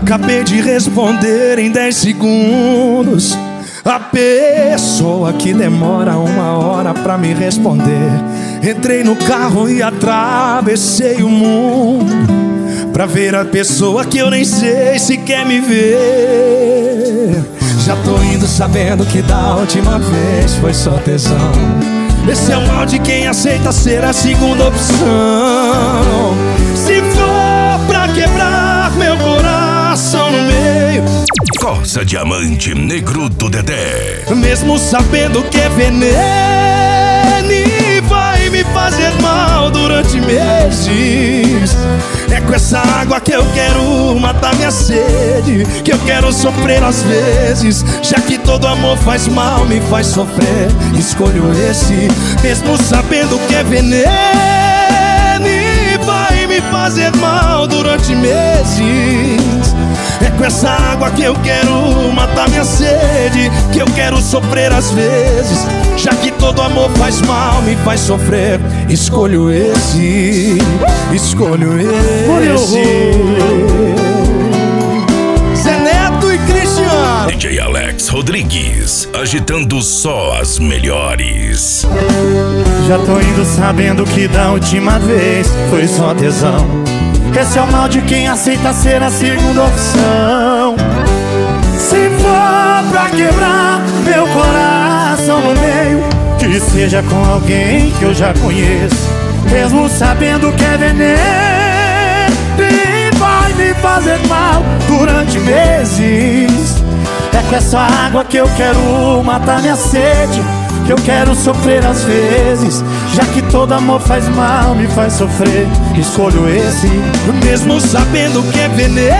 Acabei de responder em 10 segundos. A pessoa que demora 1 hora pra me responder. Entrei no carro e atravessei o mundo pra ver a pessoa que eu nem sei se quer me ver. Já tô indo sabendo que da última vez foi só tesão. Esse é o mal de quem aceita ser a segunda opção. Se for pra quebrar meu coração no meio, Corsa Diamante Negro do Dedé. mesmo sabendo que é veneno e vai me fazer mal durante meses, é com essa água que eu quero matar minha sede, que eu quero sofrer às vezes. Já que todo amor faz mal, me faz sofrer, escolho esse. Mesmo sabendo que é veneno e vai me fazer mal durante meses, é com essa água que eu quero matar minha sede, que eu quero sofrer às vezes. Já que todo amor faz mal, me faz sofrer, escolho esse. Escolho esse. Zé Neto e Cristiano. DJ Alex Rodrigues, agitando só as melhores. Já tô indo sabendo que da última vez foi só tesão. Esse é o mal de quem aceita ser a segunda opção. Se for pra quebrar meu coração no meio, que seja com alguém que eu já conheço, mesmo sabendo que é veneno e vai me fazer mal durante meses. É com essa água que eu quero matar minha sede, que eu quero sofrer às vezes. Já que todo amor faz mal, me faz sofrer, escolho esse. Mesmo sabendo que é veneno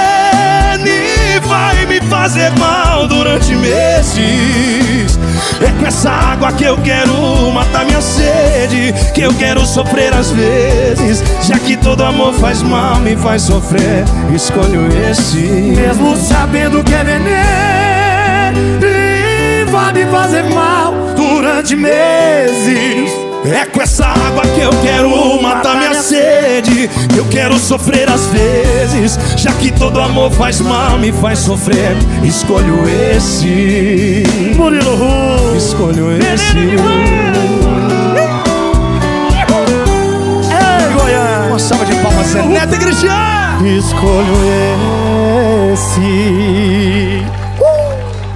e vai me fazer mal durante meses, é com essa água que eu quero matar minha sede, que eu quero sofrer às vezes. Já que todo amor faz mal, me faz sofrer, escolho esse. Mesmo sabendo que é veneno e vai me fazer mal durante meses, é com essa água que eu quero matar minha sede, que eu quero sofrer às vezes. Já que todo amor faz mal, me faz sofrer, escolho esse. Murilo Ru, escolho esse. Ei, Goiás, uma salva de palmas, Zé Neto e Cristiano. escolho esse.